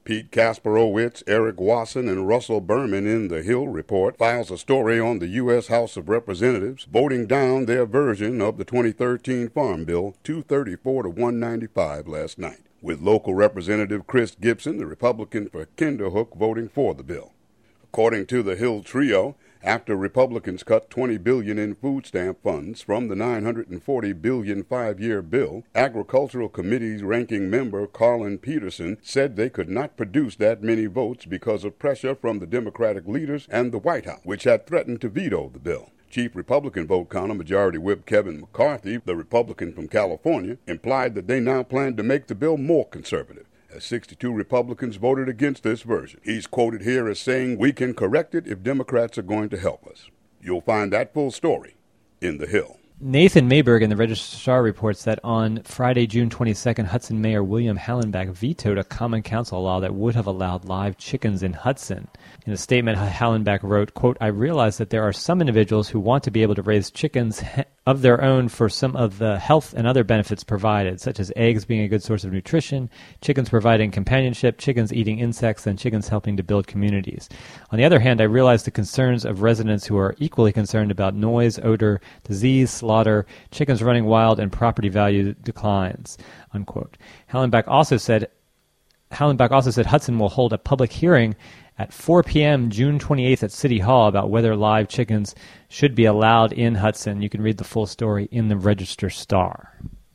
Pete Kasperowicz, Eric Wasson, and Russell Berman in the Hill Report files a story on the U.S. House of Representatives voting down their version of the 2013 Farm Bill 234 to 195 last night, with local Representative Chris Gibson, the Republican for Kinderhook, voting for the bill. According to the Hill Trio, after Republicans cut $20 billion in food stamp funds from the $940 billion five-year bill, Agricultural Committee's ranking member Carlin Peterson said they could not produce that many votes because of pressure from the Democratic leaders and the White House, which had threatened to veto the bill. Chief Republican vote counter Majority Whip Kevin McCarthy, the Republican from California, implied that they now plan to make the bill more conservative, as 62 Republicans voted against this version. He's quoted here as saying, "We can correct it if Democrats are going to help us." You'll find that full story in The Hill. Nathan Mayberg in the Register-Star reports that on Friday, June 22nd, Hudson Mayor William Hallenbach vetoed a Common Council law that would have allowed live chickens in Hudson. In a statement, Hallenbach wrote, quote, "I realize that there are some individuals who want to be able to raise chickens of their own for some of the health and other benefits provided, such as eggs being a good source of nutrition, chickens providing companionship, chickens eating insects, and chickens helping to build communities. On the other hand, I realize the concerns of residents who are equally concerned about noise, odor, disease, slaughter, chickens running wild, and property value declines," unquote. Hallenbach also said Hudson will hold a public hearing at 4 p.m. June 28th at City Hall about whether live chickens should be allowed in Hudson. You can read the full story in the Register-Star.